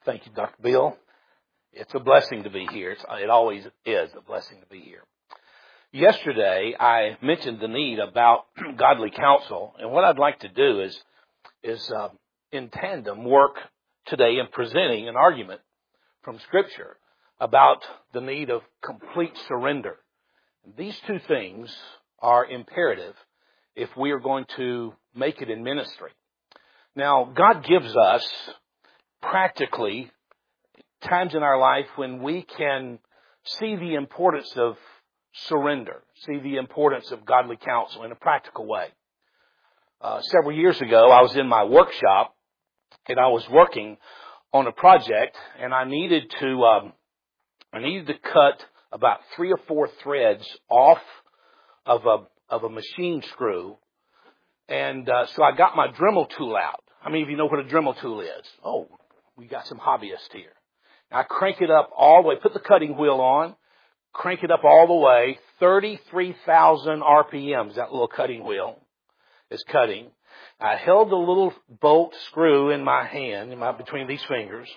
Thank you, Dr. Bill. It's a blessing to be here. It always is a blessing to be here. Yesterday, I mentioned the need about godly counsel, and what I'd like to do is in tandem work today in presenting an argument from Scripture about the need of complete surrender. These two things are imperative if we are going to make it in ministry. Now, God gives us practically times in our life when we can see the importance of surrender, see the importance of godly counsel in a practical way. Several years ago, I was in my workshop and I was working on a project, and I needed to cut about 3 or 4 threads off of a machine screw, and so I got my Dremel tool out. How many of you know what a Dremel tool is? Oh, we got some hobbyists here. I crank it up all the way, put the cutting wheel on, crank it up all the way, 33,000 RPMs, that little cutting wheel is cutting. I held the little bolt screw in my hand, between these fingers,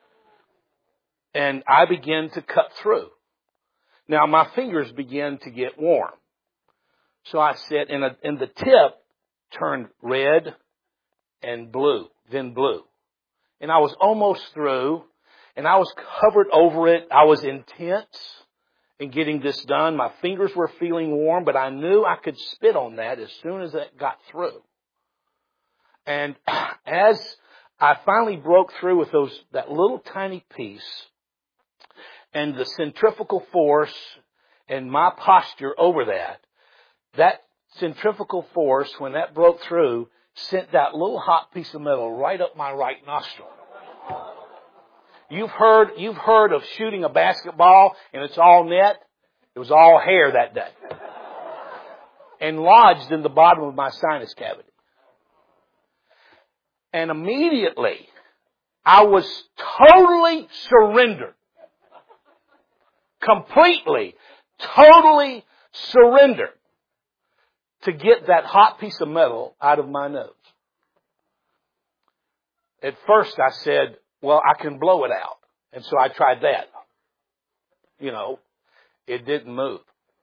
and I began to cut through. Now my fingers began to get warm. So I said, and the tip turned red and blue, then blue. And I was almost through, and I was covered over it. I was intense in getting this done. My fingers were feeling warm, but I knew I could spit on that as soon as it got through. And as I finally broke through with that little tiny piece, and the centrifugal force and my posture over that centrifugal force, when that broke through, sent that little hot piece of metal right up my right nostril. You've heard of shooting a basketball and it's all net? It was all hair that day. And lodged in the bottom of my sinus cavity. And immediately, I was totally surrendered. Completely, totally surrendered to get that hot piece of metal out of my nose. At first I said, well, I can blow it out. And so I tried that. It didn't move.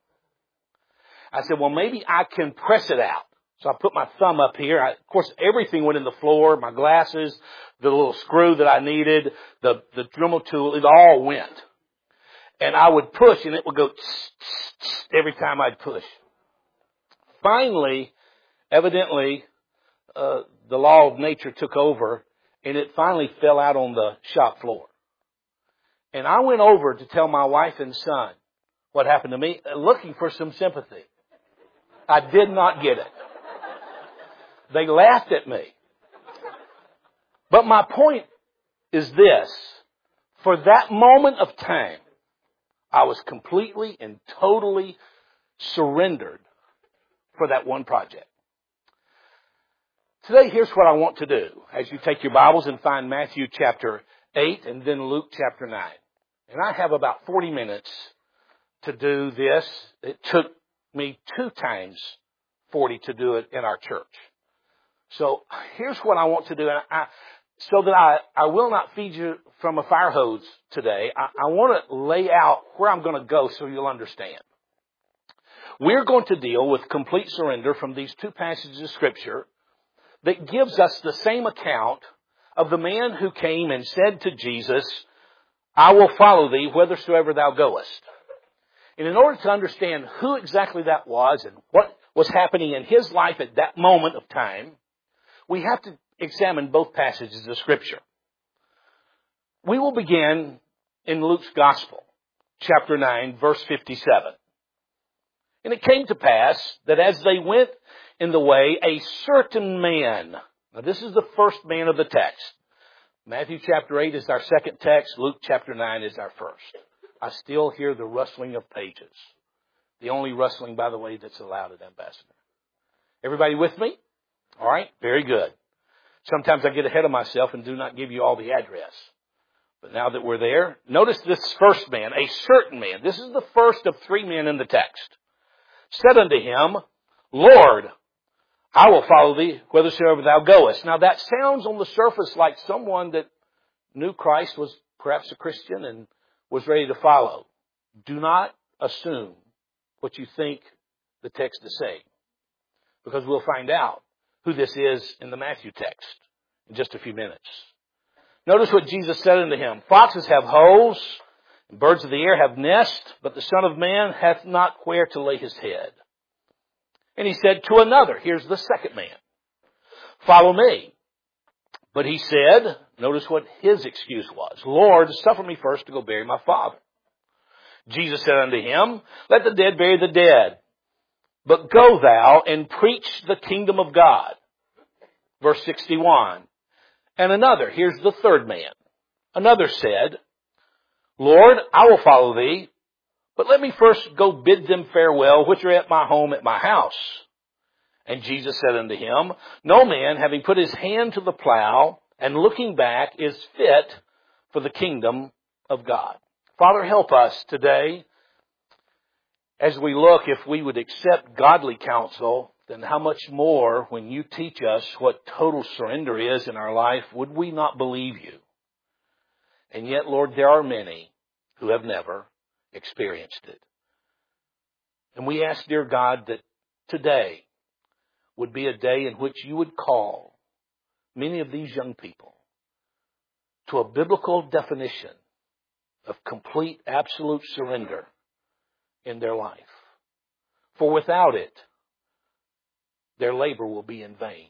I said, well, maybe I can press it out. So I put my thumb up here. Of course, everything went in the floor, my glasses, the little screw that I needed, the Dremel tool, it all went. And I would push and it would go every time I'd push. Finally, evidently, the law of nature took over, and it finally fell out on the shop floor. And I went over to tell my wife and son what happened to me, looking for some sympathy. I did not get it. They laughed at me. But my point is this. For that moment of time, I was completely and totally surrendered for that one project. Today, here's what I want to do. As you take your Bibles and find Matthew chapter 8 and then Luke chapter 9. And I have about 40 minutes to do this. It took me 2 times 40 to do it in our church. So here's what I want to do. So that I will not feed you from a fire hose today. I want to lay out where I'm going to go so you'll understand. We're going to deal with complete surrender from these 2 passages of Scripture that gives us the same account of the man who came and said to Jesus, I will follow thee whithersoever thou goest. And in order to understand who exactly that was and what was happening in his life at that moment of time, we have to examine both passages of Scripture. We will begin in Luke's Gospel, chapter 9, verse 57. And it came to pass that as they went in the way, a certain man. Now this is the first man of the text. Matthew chapter 8 is our second text. Luke chapter 9 is our first. I still hear the rustling of pages. The only rustling, by the way, that's allowed at Ambassador. Everybody with me? All right, very good. Sometimes I get ahead of myself and do not give you all the address. But now that we're there, notice this first man, a certain man. This is the first of 3 men in the text. Said unto him, Lord, I will follow thee whithersoever thou goest. Now that sounds on the surface like someone that knew Christ, was perhaps a Christian, and was ready to follow. Do not assume what you think the text is saying, because we'll find out who this is in the Matthew text in just a few minutes. Notice what Jesus said unto him. Foxes have holes, and birds of the air have nests, but the Son of Man hath not where to lay his head. And he said to another, here's the second man, follow me. But he said, notice what his excuse was. Lord, suffer me first to go bury my father. Jesus said unto him, let the dead bury the dead. But go thou and preach the kingdom of God. Verse 61. And another, here's the third man. Another said, Lord, I will follow thee, but let me first go bid them farewell, which are at my home, at my house. And Jesus said unto him, no man, having put his hand to the plow and looking back, is fit for the kingdom of God. Father, help us today as we look, if we would accept godly counsel, then how much more when you teach us what total surrender is in our life, would we not believe you? And yet, Lord, there are many who have never experienced it. And we ask, dear God, that today would be a day in which you would call many of these young people to a biblical definition of complete, absolute surrender in their life. For without it, their labor will be in vain.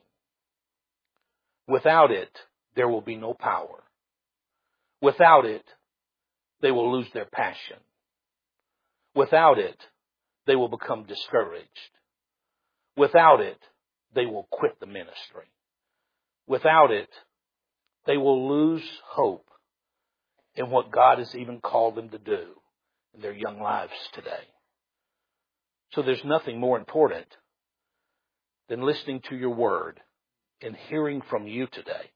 Without it, there will be no power. Without it, they will lose their passion. Without it, they will become discouraged. Without it, they will quit the ministry. Without it, they will lose hope in what God has even called them to do in their young lives today. So there's nothing more important than listening to your word and hearing from you today.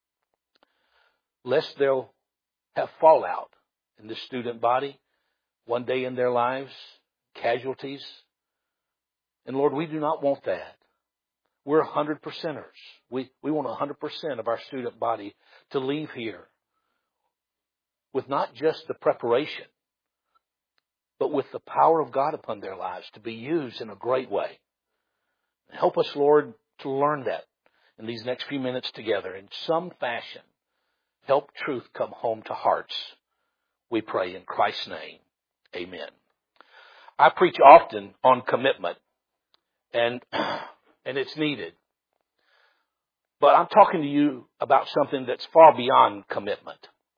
Lest they'll have fallout in the student body one day in their lives, casualties. And Lord, we do not want that. We're 100%ers. We want 100% of our student body to leave here with not just the preparation, but with the power of God upon their lives to be used in a great way. Help us, Lord, to learn that in these next few minutes together. In some fashion, help truth come home to hearts. We pray in Christ's name. Amen. I preach often on commitment, and it's needed. But I'm talking to you about something that's far beyond commitment.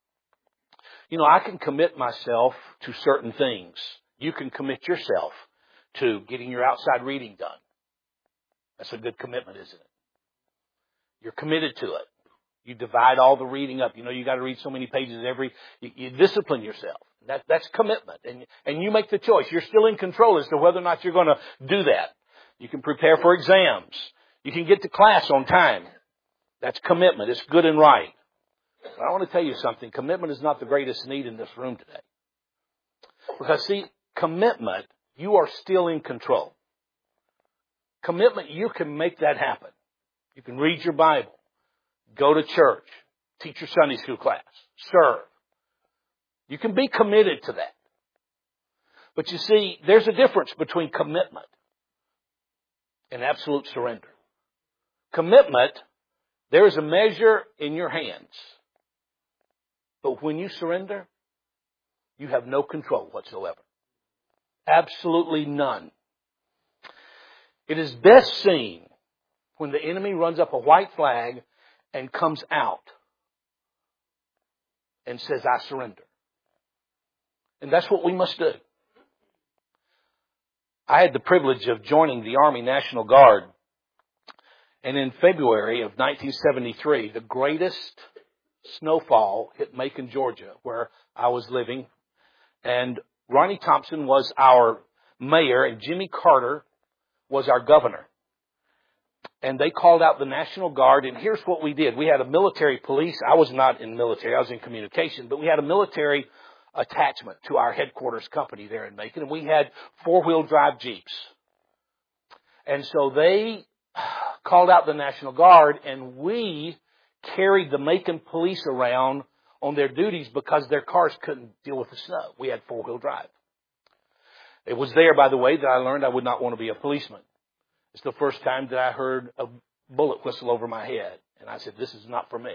You know, I can commit myself to certain things. You can commit yourself to getting your outside reading done. That's a good commitment, isn't it? You're committed to it. You divide all the reading up. You know, you got to read so many pages you discipline yourself. That's commitment. And you make the choice. You're still in control as to whether or not you're going to do that. You can prepare for exams. You can get to class on time. That's commitment. It's good and right. But I want to tell you something. Commitment is not the greatest need in this room today. Because, see, commitment, you are still in control. Commitment, you can make that happen. You can read your Bible, go to church, teach your Sunday school class, serve. You can be committed to that. But you see, there's a difference between commitment and absolute surrender. Commitment, there is a measure in your hands. But when you surrender, you have no control whatsoever. Absolutely none. It is best seen when the enemy runs up a white flag and comes out and says, I surrender. And that's what we must do. I had the privilege of joining the Army National Guard. And in February of 1973, the greatest snowfall hit Macon, Georgia, where I was living. And Ronnie Thompson was our mayor, and Jimmy Carter was our governor. And they called out the National Guard, and here's what we did. We had a military police. I was not in military. I was in communication. But we had a military attachment to our headquarters company there in Macon, and we had four-wheel drive Jeeps. And so they called out the National Guard, and we carried the Macon police around on their duties because their cars couldn't deal with the snow. We had four-wheel drive. It was there, by the way, that I learned I would not want to be a policeman. It's the first time that I heard a bullet whistle over my head. And I said, this is not for me.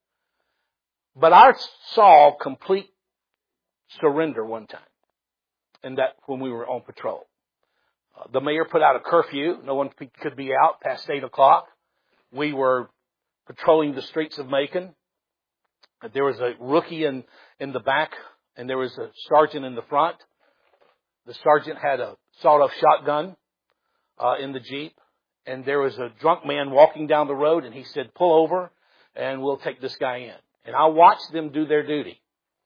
But I saw complete surrender one time. And that when we were on patrol. The mayor put out a curfew. No one could be out past 8 o'clock. We were patrolling the streets of Macon. There was a rookie in the back, and there was a sergeant in the front. The sergeant had a sawed-off shotgun in the Jeep, and there was a drunk man walking down the road, and he said, pull over, and we'll take this guy in. And I watched them do their duty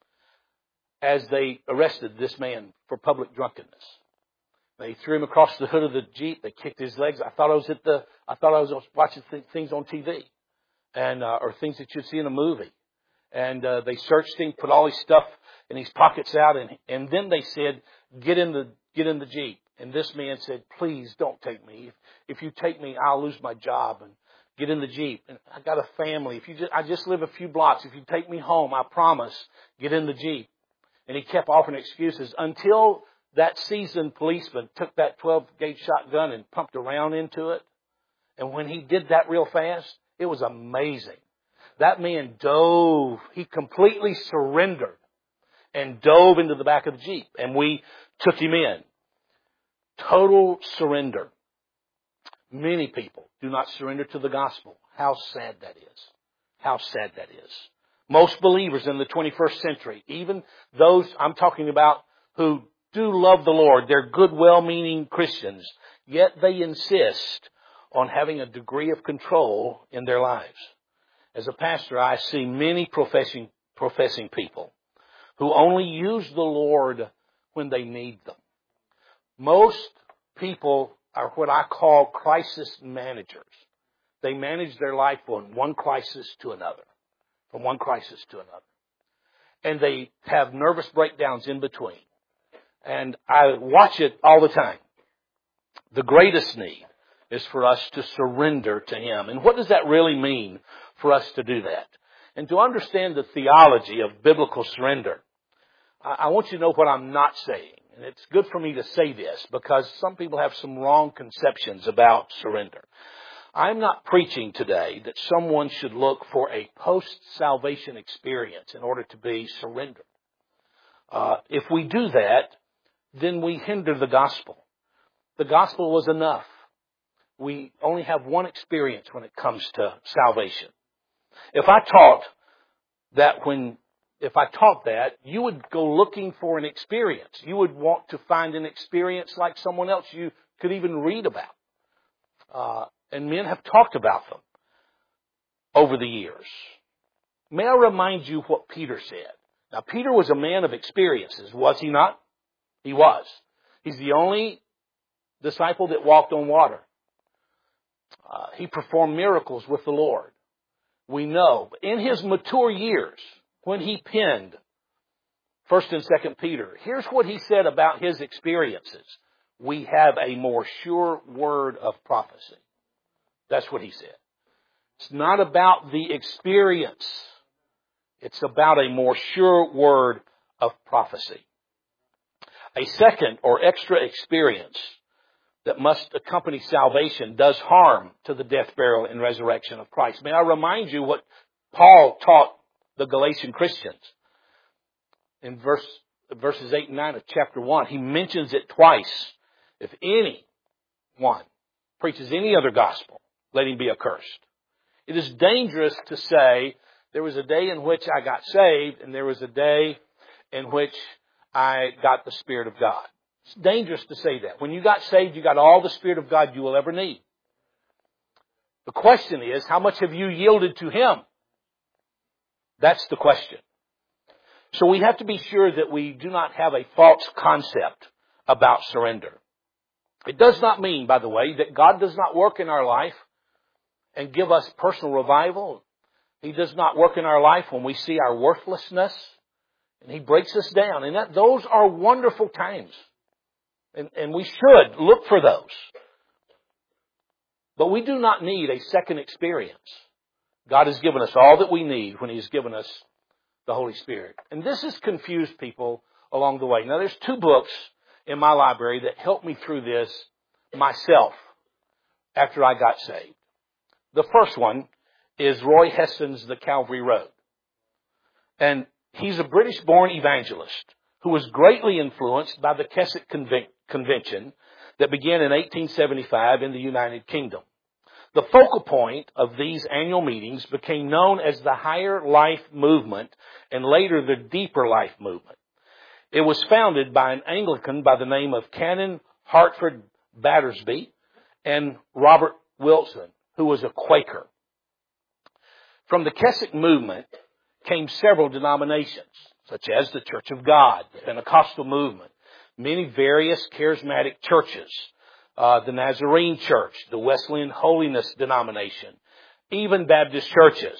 as they arrested this man for public drunkenness. They threw him across the hood of the Jeep. They kicked his legs. I thought I was watching things on TV, and or things that you'd see in a movie. And they searched him, put all his stuff in his pockets out, and then they said, get in the Jeep. And this man said, please don't take me. If you take me, I'll lose my job. And get in the Jeep. And I got a family. I just live a few blocks. If you take me home, I promise, get in the Jeep. And he kept offering excuses until that seasoned policeman took that 12-gauge shotgun and pumped a round into it. And when he did that real fast, it was amazing. That man dove. He completely surrendered and dove into the back of the Jeep. And we took him in. Total surrender. Many people do not surrender to the gospel. How sad that is. How sad that is. Most believers in the 21st century, even those I'm talking about who do love the Lord, they're good, well-meaning Christians, yet they insist on having a degree of control in their lives. As a pastor, I see many professing people who only use the Lord when they need them. Most people are what I call crisis managers. They manage their life from one crisis to another. From one crisis to another. And they have nervous breakdowns in between. And I watch it all the time. The greatest need is for us to surrender to Him. And what does that really mean for us to do that? And to understand the theology of biblical surrender, I want you to know what I'm not saying. And it's good for me to say this because some people have some wrong conceptions about surrender. I'm not preaching today that someone should look for a post-salvation experience in order to be surrendered. If we do that, then we hinder the gospel. The gospel was enough. We only have one experience when it comes to salvation. If I taught that, you would go looking for an experience. You would want to find an experience like someone else you could even read about. And men have talked about them over the years. May I remind you what Peter said? Now, Peter was a man of experiences, was he not? He was. He's the only disciple that walked on water. He performed miracles with the Lord. We know. In his mature years, when he penned 1st and 2nd Peter, here's what he said about his experiences. We have a more sure word of prophecy. That's what he said. It's not about the experience. It's about a more sure word of prophecy. A second or extra experience that must accompany salvation does harm to the death, burial, and resurrection of Christ. May I remind you what Paul taught the Galatian Christians in verses 8 and 9 of chapter 1. He mentions it twice. If anyone preaches any other gospel, let him be accursed. It is dangerous to say there was a day in which I got saved and there was a day in which I got the Spirit of God. It's dangerous to say that. When you got saved, you got all the Spirit of God you will ever need. The question is, how much have you yielded to Him? That's the question. So we have to be sure that we do not have a false concept about surrender. It does not mean, by the way, that God does not work in our life and give us personal revival. He does not work in our life when we see our worthlessness and He breaks us down. And those are wonderful times. And we should look for those. But we do not need a second experience. God has given us all that we need when He has given us the Holy Spirit. And this has confused people along the way. Now, there's 2 books in my library that helped me through this myself after I got saved. The first one is Roy Hesson's The Calvary Road. And he's a British-born evangelist who was greatly influenced by the Keswick Convention that began in 1875 in the United Kingdom. The focal point of these annual meetings became known as the Higher Life Movement and later the Deeper Life Movement. It was founded by an Anglican by the name of Canon Hartford Battersby and Robert Wilson, who was a Quaker. From the Keswick movement came several denominations, such as the Church of God, the Pentecostal movement, many various charismatic churches, the Nazarene Church, the Wesleyan Holiness denomination, even Baptist churches.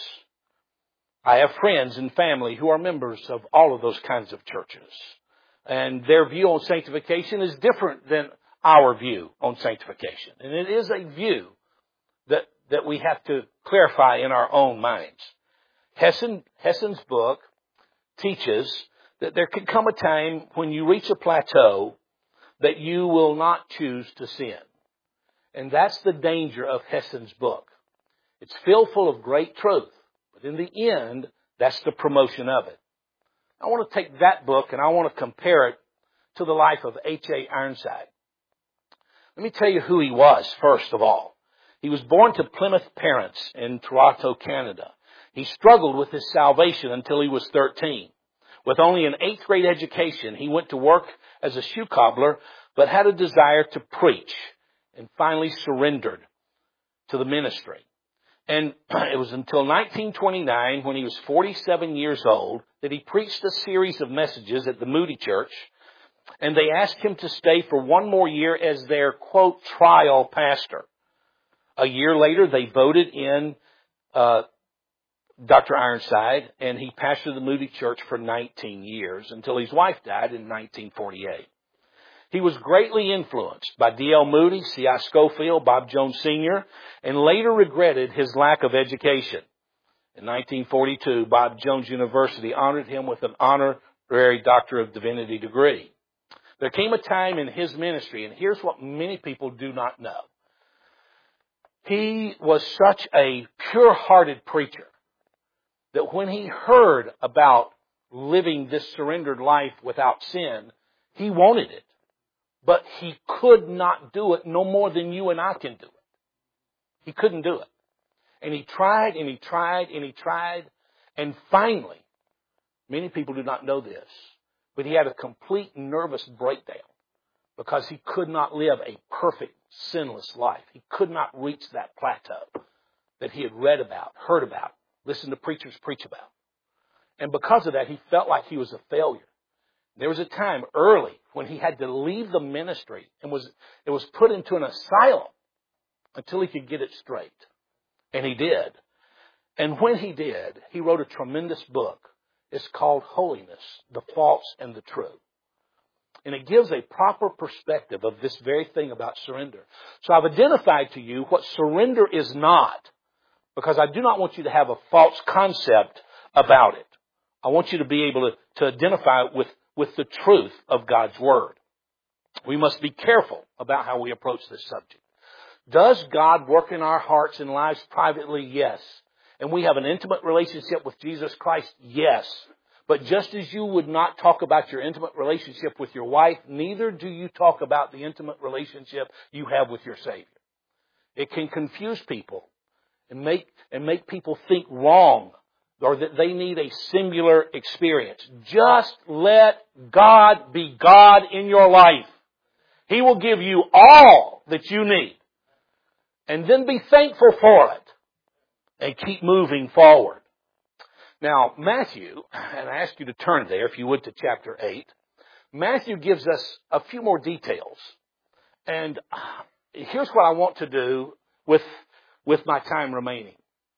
I have friends and family who are members of all of those kinds of churches. And their view on sanctification is different than our view on sanctification. And it is a view that we have to clarify in our own minds. Hesson's book teaches that there can come a time when you reach a plateau that you will not choose to sin. And that's the danger of Hesson's book. It's filled full of great truth, but in the end, that's the promotion of it. I want to take that book and I want to compare it to the life of H.A. Ironside. Let me tell you who he was, first of all. He was born to Plymouth parents in Toronto, Canada. He struggled with his salvation until he was 13. With only an 8th grade education, he went to work as a shoe cobbler, but had a desire to preach and finally surrendered to the ministry. And it was until 1929, when he was 47 years old, that he preached a series of messages at the Moody Church, and they asked him to stay for one more year as their, quote, trial pastor. A year later, they voted in Dr. Ironside, and he pastored the Moody Church for 19 years until his wife died in 1948. He was greatly influenced by D.L. Moody, C.I. Scofield, Bob Jones Sr., and later regretted his lack of education. In 1942, Bob Jones University honored him with an honorary Doctor of Divinity degree. There came a time in his ministry, and here's what many people do not know. He was such a pure-hearted preacher that when he heard about living this surrendered life without sin, he wanted it. But he could not do it no more than you and I can do it. He couldn't do it. And he tried and he tried and he tried. And finally, many people do not know this, but he had a complete nervous breakdown because he could not live a perfect, sinless life. He could not reach that plateau that he had read about, heard about, listened to preachers preach about. And because of that, he felt like he was a failure. There was a time early when he had to leave the ministry and it was put into an asylum until he could get it straight. And he did. And when he did, he wrote a tremendous book. It's called Holiness, the False and the True. And it gives a proper perspective of this very thing about surrender. So I've identified to you what surrender is not, because I do not want you to have a false concept about it. I want you to be able to identify it with the truth of God's Word. We must be careful about how we approach this subject. Does God work in our hearts and lives privately? Yes. And we have an intimate relationship with Jesus Christ? Yes. But just as you would not talk about your intimate relationship with your wife, neither do you talk about the intimate relationship you have with your Savior. It can confuse people and make people think wrong, or that they need a singular experience. Just let God be God in your life. He will give you all that you need. And then be thankful for it. And keep moving forward. Now, Matthew, and I ask you to turn there, if you would, to chapter 8. Matthew gives us a few more details. And here's what I want to do with my time remaining.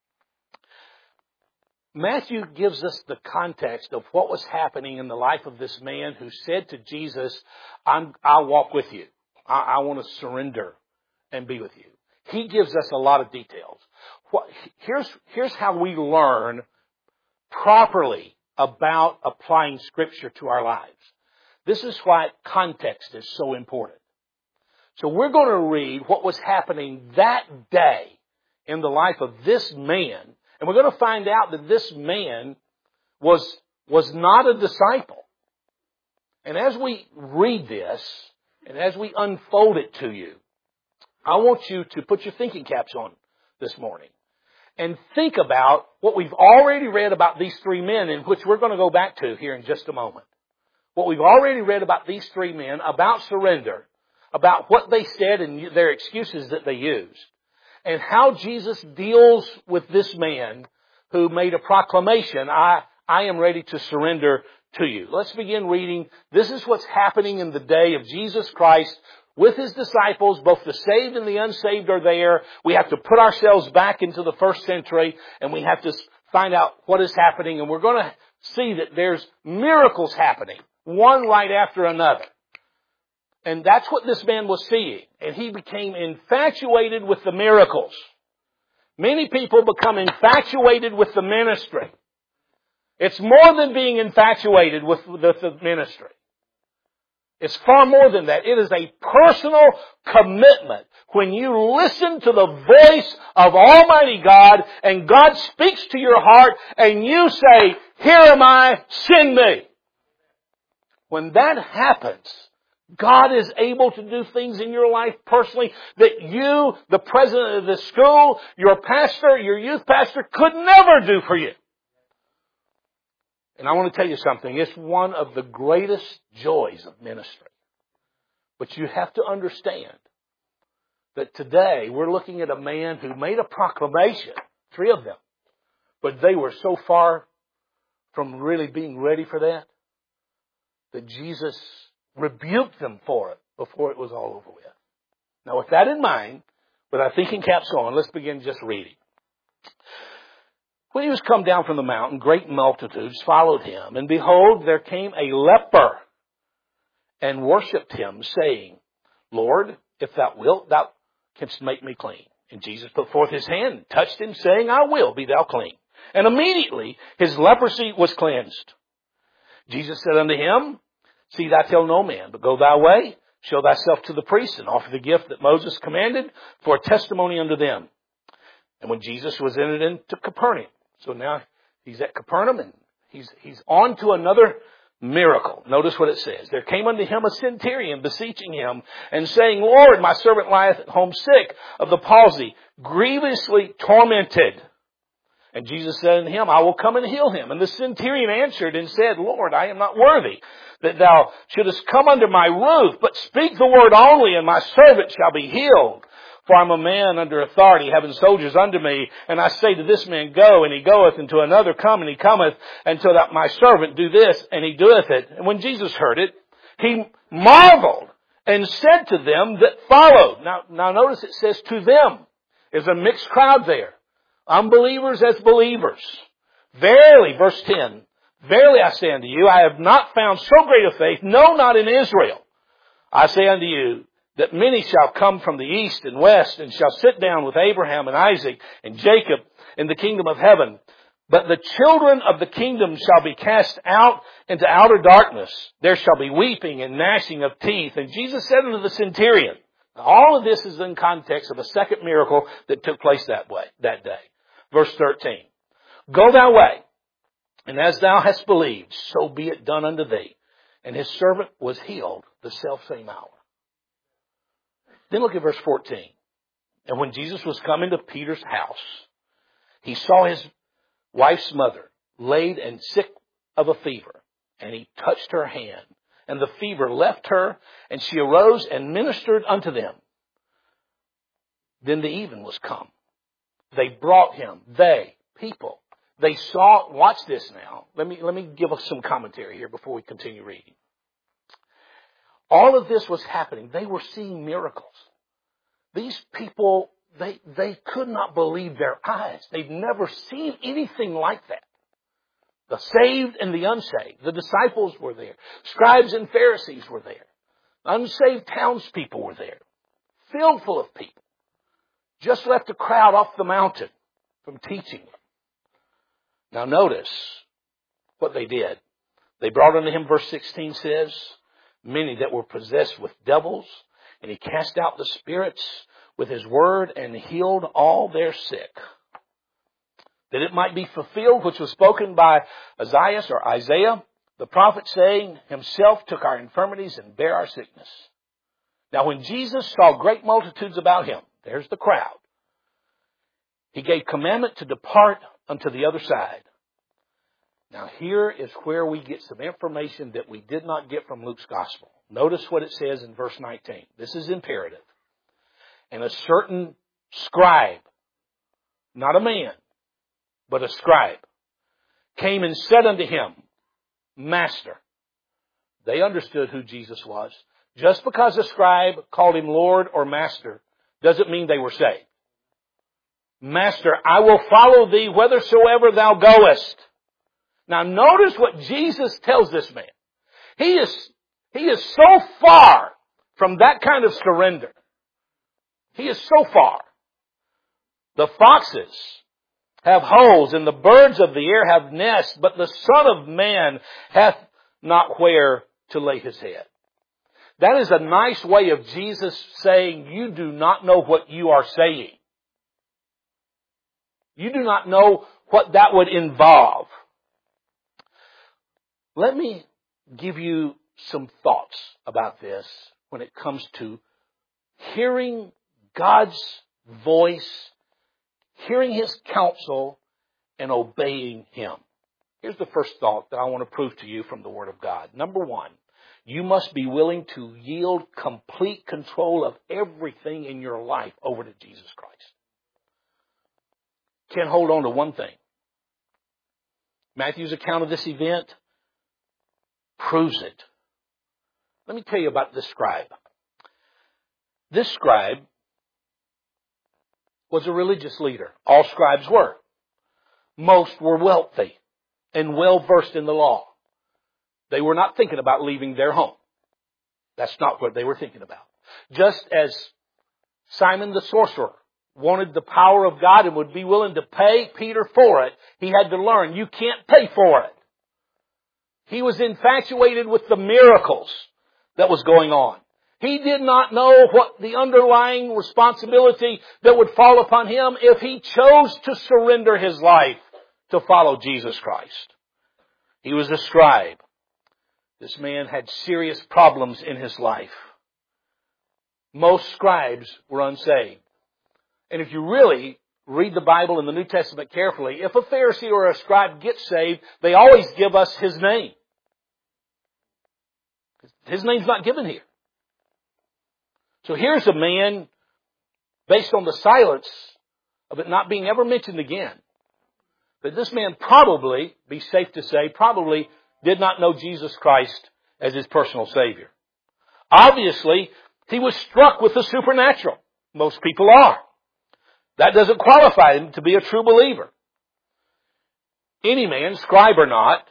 Matthew gives us the context of what was happening in the life of this man who said to Jesus, I'll walk with you. I want to surrender and be with you. He gives us a lot of details. Here's how we learn properly about applying Scripture to our lives. This is why context is so important. So we're going to read what was happening that day in the life of this man. And we're going to find out that this man was not a disciple. And as we read this, and as we unfold it to you, I want you to put your thinking caps on this morning and think about what we've already read about these three men, in which we're going to go back to here in just a moment. What we've already read about these three men, about surrender, about what they said and their excuses that they used, and how Jesus deals with this man who made a proclamation, I am ready to surrender to you. Let's begin reading. This is what's happening in the day of Jesus Christ with His disciples. Both the saved and the unsaved are there. We have to put ourselves back into the first century, and we have to find out what is happening. And we're going to see that there's miracles happening, one right after another. And that's what this man was seeing. And he became infatuated with the miracles. Many people become infatuated with the ministry. It's more than being infatuated with the ministry. It's far more than that. It is a personal commitment. When you listen to the voice of Almighty God and God speaks to your heart and you say, "Here am I, send me." When that happens, God is able to do things in your life personally that you, the president of the school, your pastor, your youth pastor, could never do for you. And I want to tell you something. It's one of the greatest joys of ministry. But you have to understand that today we're looking at a man who made a proclamation, three of them, but they were so far from really being ready for that Jesus rebuked them for it before it was all over with. Now, with that in mind, with our thinking caps on, let's begin just reading. When he was come down from the mountain, great multitudes followed him. And behold, there came a leper and worshipped him, saying, "Lord, if thou wilt, thou canst make me clean." And Jesus put forth his hand and touched him, saying, "I will, be thou clean." And immediately his leprosy was cleansed. Jesus said unto him, "See thou tell no man, but go thy way, show thyself to the priest, and offer the gift that Moses commanded for a testimony unto them." And when Jesus was entered into Capernaum, so now he's at Capernaum and he's on to another miracle. Notice what it says. There came unto him a centurion beseeching him and saying, "Lord, my servant lieth at home sick of the palsy, grievously tormented." And Jesus said unto him, "I will come and heal him." And the centurion answered and said, "Lord, I am not worthy that thou shouldest come under my roof, but speak the word only, and my servant shall be healed. For I am a man under authority, having soldiers under me. And I say to this man, go, and he goeth, and to another, come, and he cometh, and to that my servant, do this, and he doeth it." And when Jesus heard it, he marveled and said to them that followed. Now notice it says to them. There's a mixed crowd there. Unbelievers as believers. "Verily," verse 10, "verily I say unto you, I have not found so great a faith, no, not in Israel. I say unto you, that many shall come from the east and west, and shall sit down with Abraham and Isaac and Jacob in the kingdom of heaven. But the children of the kingdom shall be cast out into outer darkness. There shall be weeping and gnashing of teeth." And Jesus said unto the centurion, all of this is in context of a second miracle that took place that day. Verse 13, "Go thy way, and as thou hast believed, so be it done unto thee." And his servant was healed the selfsame hour. Then look at verse 14. "And when Jesus was come into Peter's house, he saw his wife's mother laid and sick of a fever, and he touched her hand, and the fever left her, and she arose and ministered unto them. Then the even was come. They brought him, people. They saw," watch this now. Let me give us some commentary here before we continue reading. All of this was happening. They were seeing miracles. These people, they could not believe their eyes. They'd never seen anything like that. The saved and the unsaved. The disciples were there. Scribes and Pharisees were there. Unsaved townspeople were there. Filled full of people. Just left a crowd off the mountain from teaching. Now notice what they did. They brought unto him, verse 16 says, many that were possessed with devils, and he cast out the spirits with his word and healed all their sick. That it might be fulfilled, which was spoken by Isaiah, the prophet, saying, himself took our infirmities and bare our sickness. Now when Jesus saw great multitudes about him, there's the crowd, he gave commandment to depart unto the other side. Now here is where we get some information that we did not get from Luke's gospel. Notice what it says in verse 19. This is imperative. And a certain scribe, not a man, but a scribe, came and said unto him, Master. They understood who Jesus was. Just because a scribe called him Lord or Master doesn't mean they were saved. Master, I will follow thee whithersoever thou goest. Now notice what Jesus tells this man. He is so far from that kind of surrender. He is so far. The foxes have holes and the birds of the air have nests, but the Son of Man hath not where to lay his head. That is a nice way of Jesus saying, you do not know what you are saying. You do not know what that would involve. Let me give you some thoughts about this when it comes to hearing God's voice, hearing His counsel, and obeying Him. Here's the first thought that I want to prove to you from the Word of God. Number one, you must be willing to yield complete control of everything in your life over to Jesus Christ. Can't hold on to one thing. Matthew's account of this event proves it. Let me tell you about this scribe. This scribe was a religious leader. All scribes were. Most were wealthy and well versed in the law. They were not thinking about leaving their home. That's not what they were thinking about. Just as Simon the sorcerer wanted the power of God and would be willing to pay Peter for it, he had to learn you can't pay for it. He was infatuated with the miracles that was going on. He did not know what the underlying responsibility that would fall upon him if he chose to surrender his life to follow Jesus Christ. He was a scribe. This man had serious problems in his life. Most scribes were unsaved. And if you really read the Bible in the New Testament carefully, if a Pharisee or a scribe gets saved, they always give us his name. His name's not given here. So here's a man, based on the silence of it not being ever mentioned again, that this man probably, be safe to say, probably did not know Jesus Christ as his personal Savior. Obviously, he was struck with the supernatural. Most people are. That doesn't qualify him to be a true believer. Any man, scribe or not,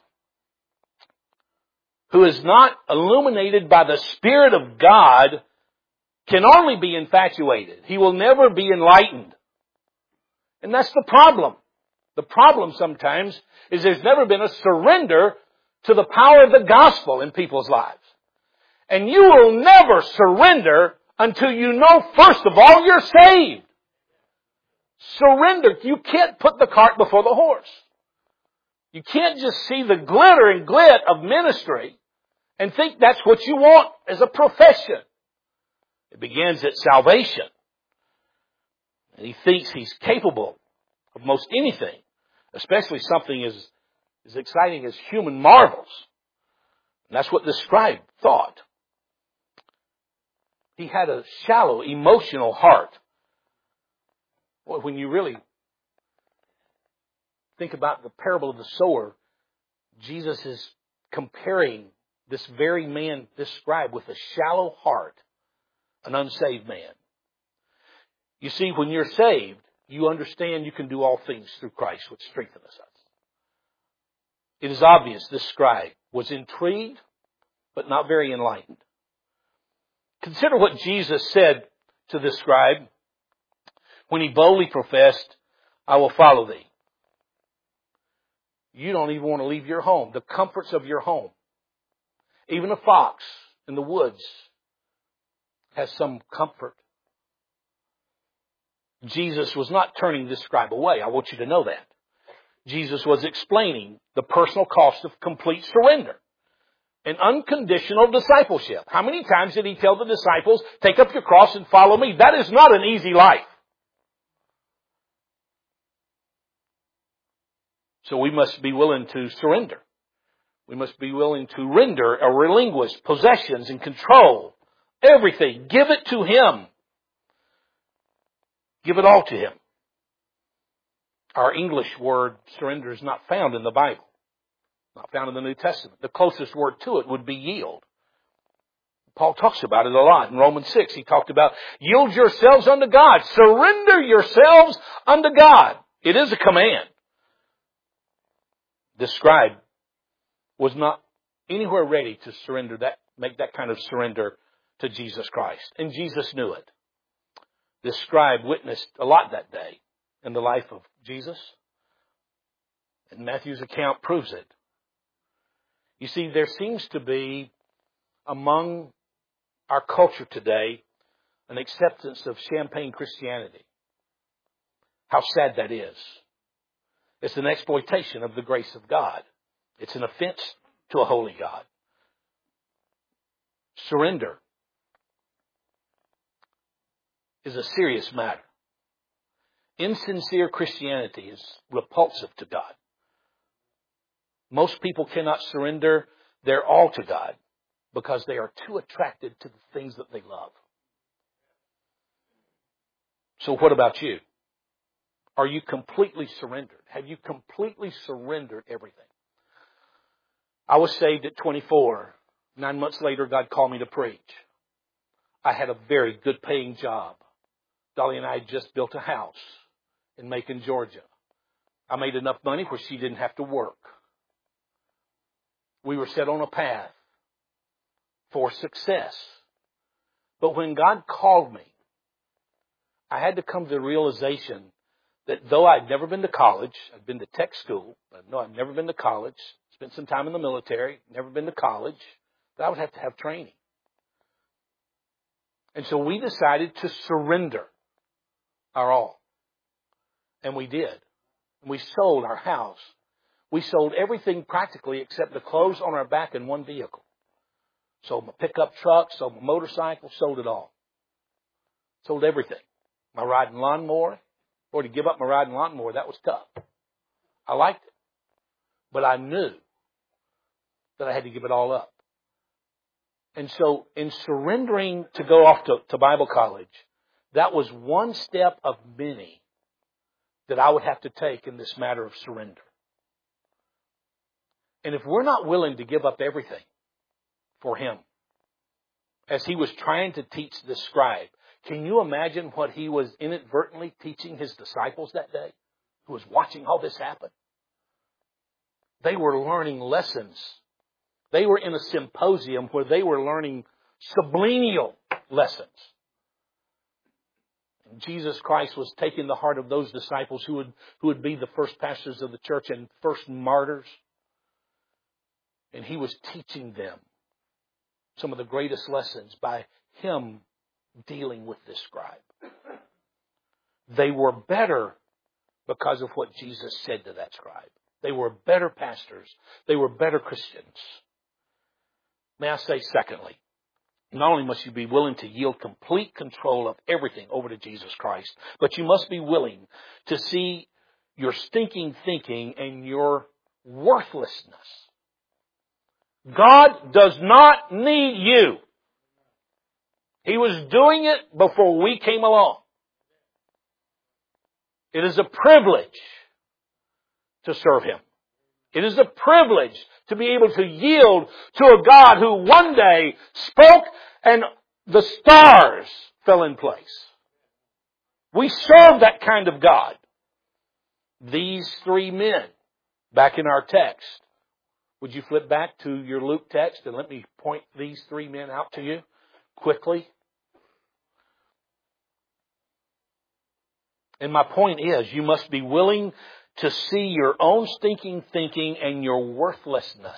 who is not illuminated by the Spirit of God can only be infatuated. He will never be enlightened. And that's the problem. The problem sometimes is there's never been a surrender to the power of the gospel in people's lives. And you will never surrender until you know, first of all, you're saved. Surrender. You can't put the cart before the horse. You can't just see the glitter and glit of ministry and think that's what you want as a profession. It begins at salvation. And he thinks he's capable of most anything, especially something as exciting as human marvels. And that's what the scribe thought. He had a shallow, emotional heart. Boy, when you really think about the parable of the sower, Jesus is comparing this very man, this scribe, with a shallow heart, an unsaved man. You see, when you're saved, you understand you can do all things through Christ, which strengthens us. It is obvious this scribe was intrigued, but not very enlightened. Consider what Jesus said to this scribe when he boldly professed, I will follow thee. You don't even want to leave your home, the comforts of your home. Even a fox in the woods has some comfort. Jesus was not turning this scribe away. I want you to know that. Jesus was explaining the personal cost of complete surrender and unconditional discipleship. How many times did he tell the disciples, take up your cross and follow me? That is not an easy life. So we must be willing to surrender. We must be willing to render or relinquish possessions and control. Everything. Give it to Him. Give it all to Him. Our English word surrender is not found in the Bible. Not found in the New Testament. The closest word to it would be yield. Paul talks about it a lot. In Romans 6, he talked about yield yourselves unto God. Surrender yourselves unto God. It is a command. The scribe was not anywhere ready to surrender that, make that kind of surrender to Jesus Christ. And Jesus knew it. This scribe witnessed a lot that day in the life of Jesus. And Matthew's account proves it. You see, there seems to be among our culture today an acceptance of champagne Christianity. How sad that is. It's an exploitation of the grace of God. It's an offense to a holy God. Surrender is a serious matter. Insincere Christianity is repulsive to God. Most people cannot surrender their all to God because they are too attracted to the things that they love. So what about you? Are you completely surrendered? Have you completely surrendered everything? I was saved at 24. 9 months later, God called me to preach. I had a very good paying job. Dolly and I had just built a house in Macon, Georgia. I made enough money where she didn't have to work. We were set on a path for success. But when God called me, I had to come to the realization that though I'd never been to college, I'd been to tech school, but no, I'd never been to college, spent some time in the military, never been to college, that I would have to have training. And so we decided to surrender our all. And we did. We sold our house. We sold everything practically except the clothes on our back in one vehicle. Sold my pickup truck, sold my motorcycle, sold it all. Sold everything. My riding lawnmower. Boy, to give up my riding lawnmower, that was tough. I liked it. But I knew that I had to give it all up. And so in surrendering to go off to Bible college, that was one step of many that I would have to take in this matter of surrender. And if we're not willing to give up everything for Him, as He was trying to teach this scribe, can you imagine what he was inadvertently teaching his disciples that day, who was watching all this happen? They were learning lessons. They were in a symposium where they were learning subliminal lessons. And Jesus Christ was taking the heart of those disciples who would be the first pastors of the church and first martyrs. And He was teaching them some of the greatest lessons by Him dealing with this scribe. They were better because of what Jesus said to that scribe. They were better pastors. They were better Christians. May I say, secondly, not only must you be willing to yield complete control of everything over to Jesus Christ, but you must be willing to see your stinking thinking and your worthlessness. God does not need you. He was doing it before we came along. It is a privilege to serve Him. It is a privilege to be able to yield to a God who one day spoke and the stars fell in place. We serve that kind of God. These three men, back in our text, would you flip back to your Luke text and let me point these three men out to you quickly? And my point is, you must be willing to see your own stinking thinking and your worthlessness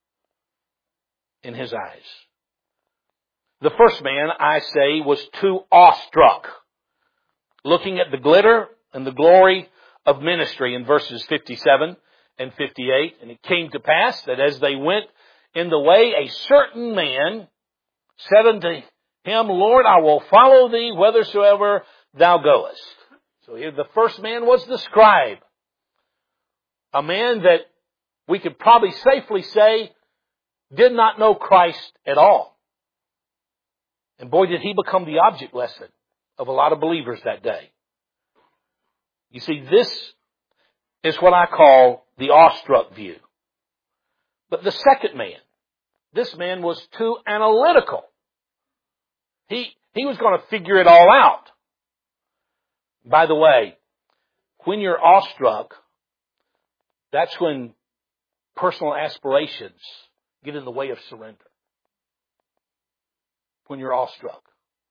in His eyes. The first man, I say, was too awestruck, looking at the glitter and the glory of ministry in verses 57 and 58. And it came to pass that as they went in the way, a certain man said unto him, Lord, I will follow thee whithersoever thou goest. So here the first man was the scribe. A man that we could probably safely say did not know Christ at all. And boy, did he become the object lesson of a lot of believers that day. You see, this is what I call the awestruck view. But the second man, this man was too analytical. He was going to figure it all out. By the way, when you're awestruck, that's when personal aspirations get in the way of surrender. When you're awestruck.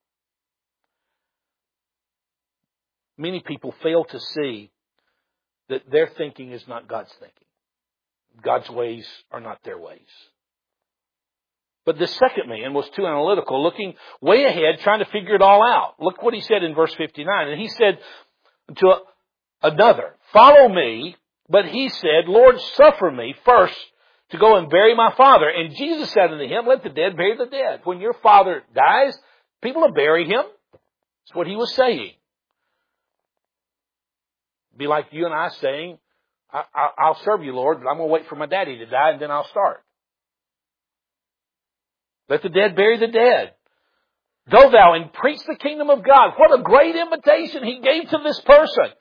Many people fail to see that their thinking is not God's thinking. God's ways are not their ways. But this second man was too analytical, looking way ahead, trying to figure it all out. Look what he said in verse 59. And he said to another, follow me. But he said, Lord, suffer me first to go and bury my father. And Jesus said unto him, let the dead bury the dead. When your father dies, people will bury him. That's what he was saying. Be like you and I saying, I'll serve you, Lord, but I'm going to wait for my daddy to die and then I'll start. Let the dead bury the dead. Go thou and preach the kingdom of God. What a great invitation he gave to this person.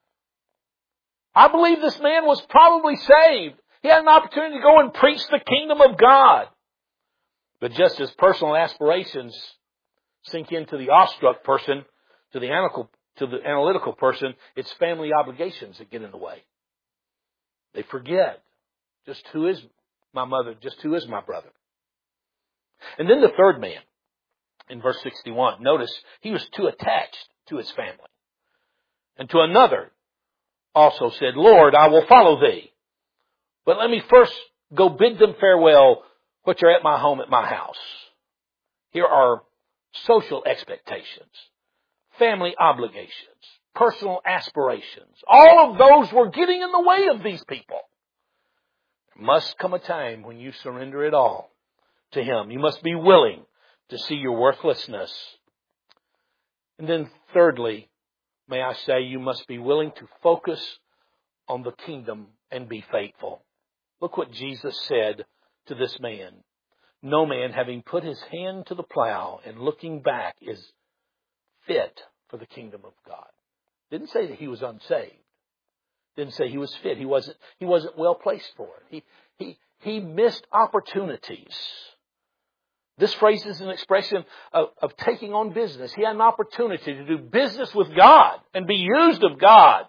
I believe this man was probably saved. He had an opportunity to go and preach the kingdom of God. But just as personal aspirations sink into the awestruck person, to the analytical person, it's family obligations that get in the way. They forget just who is my mother, just who is my brother. And then the third man, in verse 61, notice he was too attached to his family. And to another also said, Lord, I will follow thee. But let me first go bid them farewell, which are at my home, at my house. Here are social expectations, family obligations, personal aspirations. All of those were getting in the way of these people. There must come a time when you surrender it all to Him. You must be willing to see your worthlessness. And then thirdly, may I say, you must be willing to focus on the kingdom and be faithful. Look what Jesus said to this man. No man, having put his hand to the plow and looking back, is fit for the kingdom of God. Didn't say that he was unsaved. Didn't say he was fit. He wasn't well placed for it. He missed opportunities. This phrase is an expression of taking on business. He had an opportunity to do business with God and be used of God.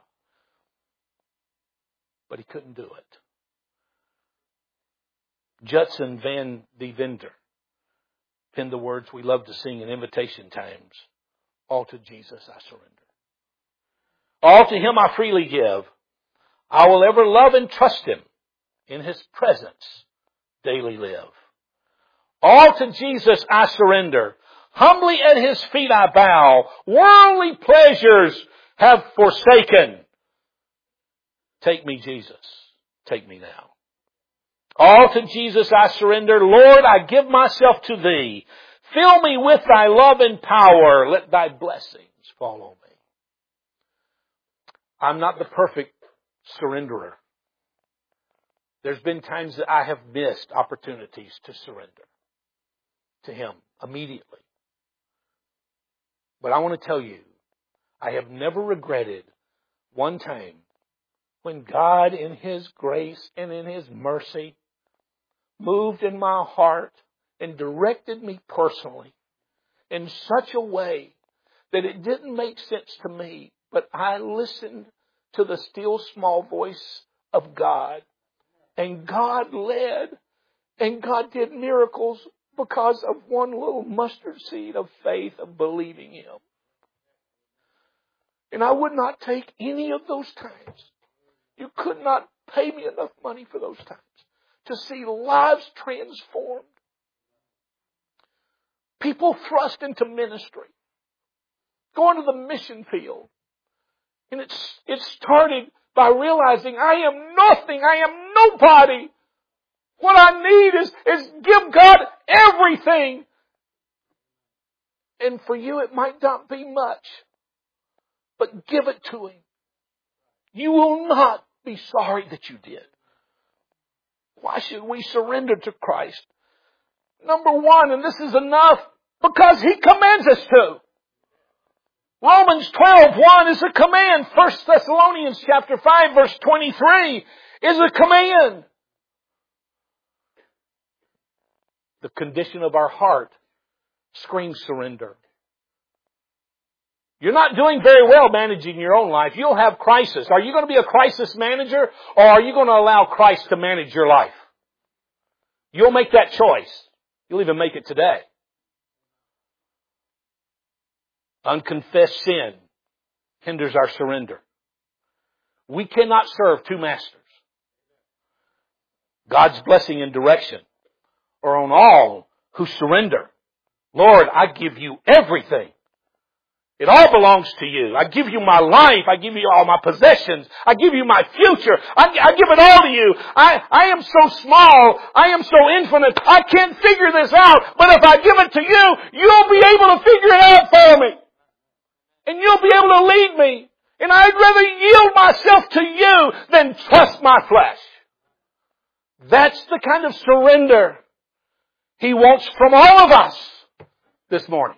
But he couldn't do it. Judson Van Deventer penned the words we love to sing in invitation times. All to Jesus I surrender. All to Him I freely give. I will ever love and trust Him. In His presence daily live. All to Jesus I surrender. Humbly at His feet I bow. Worldly pleasures have forsaken. Take me, Jesus. Take me now. All to Jesus I surrender. Lord, I give myself to Thee. Fill me with Thy love and power. Let Thy blessings fall on me. I'm not the perfect surrenderer. There's been times that I have missed opportunities to surrender to Him immediately. But I want to tell you, I have never regretted one time when God in His grace and in His mercy moved in my heart and directed me personally in such a way that it didn't make sense to me, but I listened to the still small voice of God, and God led, and God did miracles because of one little mustard seed of faith of believing Him. And I would not take any of those times You could not pay me enough money for those times to see lives transformed. People thrust into ministry. Going to the mission field. And it started by realizing I am nothing. I am nobody. What I need is give God everything. And for you it might not be much. But give it to Him. You will not be sorry that you did. Why should we surrender to Christ? Number one, and this is enough, because He commands us to. Romans 12:1 is a command. 1 Thessalonians chapter 5 verse 23 is a command. The condition of our heart screams surrender. You're not doing very well managing your own life. You'll have crisis. Are you going to be a crisis manager, or are you going to allow Christ to manage your life? You'll make that choice. You'll even make it today. Unconfessed sin hinders our surrender. We cannot serve two masters. God's blessing and direction are on all who surrender. Lord, I give you everything. It all belongs to you. I give you my life. I give you all my possessions. I give you my future. I give it all to you. I am so small. I am so infinite. I can't figure this out. But if I give it to you, you'll be able to figure it out for me. And you'll be able to lead me. And I'd rather yield myself to you than trust my flesh. That's the kind of surrender He wants from all of us this morning.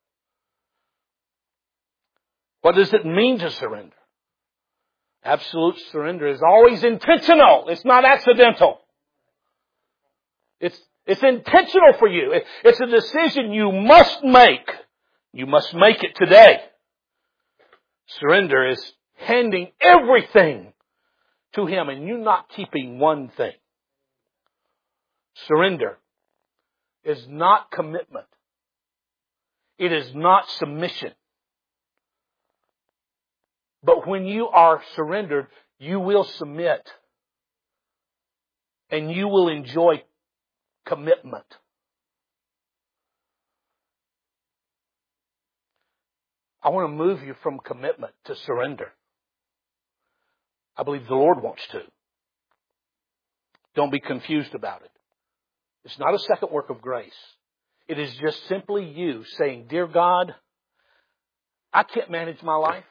What does it mean to surrender? Absolute surrender is always intentional. It's not accidental. It's intentional for you. It's a decision you must make. You must make it today. Surrender is handing everything to Him and you not keeping one thing. Surrender is not commitment. It is not submission. But when you are surrendered, you will submit. And you will enjoy commitment. I want to move you from commitment to surrender. I believe the Lord wants to. Don't be confused about it. It's not a second work of grace. It is just simply you saying, Dear God, I can't manage my life.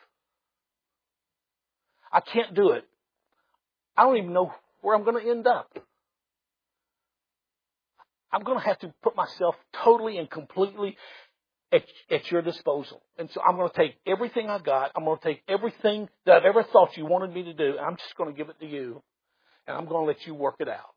I can't do it. I don't even know where I'm going to end up. I'm going to have to put myself totally and completely at your disposal. And so I'm going to take everything I got. I'm going to take everything that I've ever thought you wanted me to do. I'm just going to give it to you. And I'm going to let you work it out.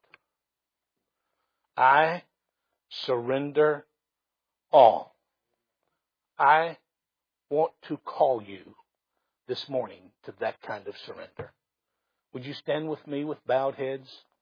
I surrender all. I want to call you this morning to that kind of surrender. Would you stand with me with bowed heads?